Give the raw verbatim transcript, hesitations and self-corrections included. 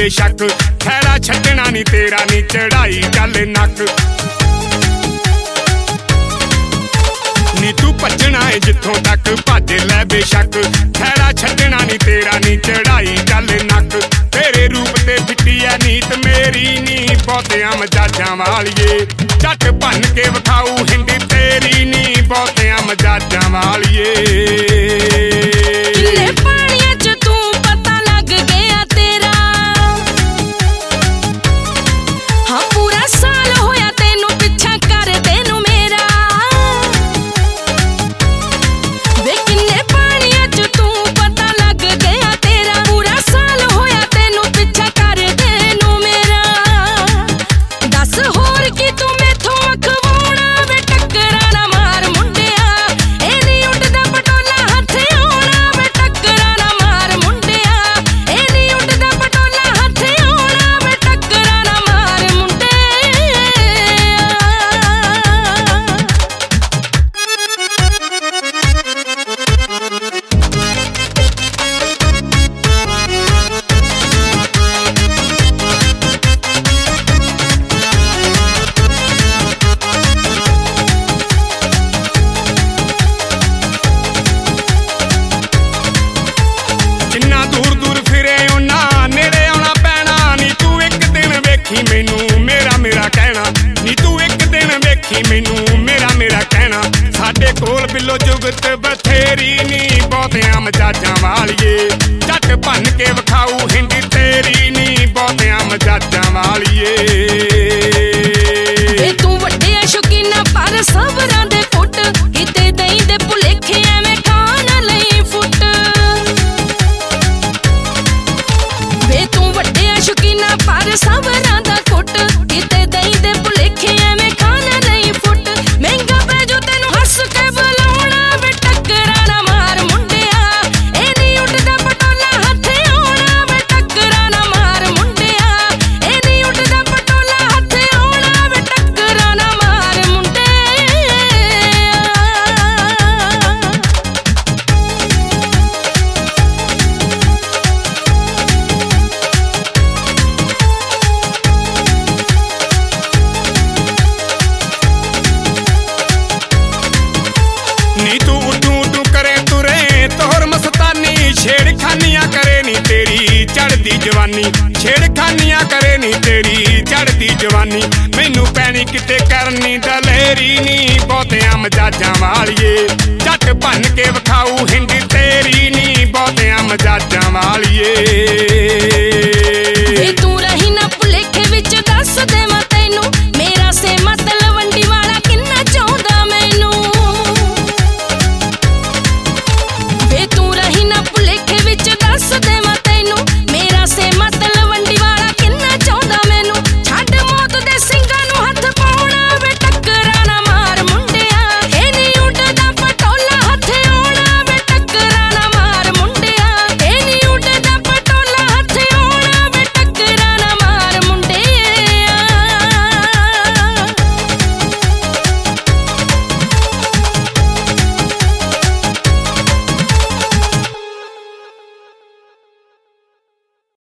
बेशक खैरा छड्डना नी तेरा नी चढ़ाई चल नक नी तू भजना है जिथों तक भज लै बेशक खैरा छड्डना नी तेरा नी चढ़ाई चल नक तेरे रूप ते फिटी है नीत मेरी नी बहुतियां मजाजां वालिए झट भन के विखाऊ हिंद तेरी नी बहुतियां मजाजां वालिए मैनू मेरा मेरा कहना नी तू एक दिन वेखी मैनू मेरा मेरा कहना साडे कोल बिलो जुगत बथेरी नी बहुतियां मजाजां वालिए झट भन के विखाऊ हिंद तेरी नी बहुतियां मजाजां वालिए तू वड्डे शौकीना पर सबरां दे कुट हिते दई दे भुलेखे एवें खान लई फुट वे तू वड्डे शौकीना पर सबरां नी तू उडू उडू करे तुरे तोहर मस्तानी छेड़खानियां करे नी तेरी चढ़दी जवानी छेड़खानियां करे नी तेरी चढ़दी जवानी मैनू पैनी किते करनी दलेरी नी बहुतियां मजाजां वालिए झट भन के विखाऊ हिंद तेरी नी बहुतियां मजाजां वालिए।